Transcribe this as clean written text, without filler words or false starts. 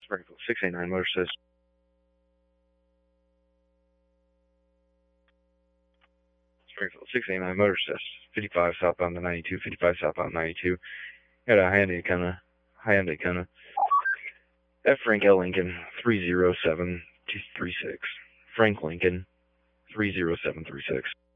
Springfield 689 Motor Assist. Springfield 689 Motor Assist. 55 southbound to 92. 55 southbound 92. Got a Hyundai Kona. F. Frank L. Lincoln 30736. Frank Lincoln 30736.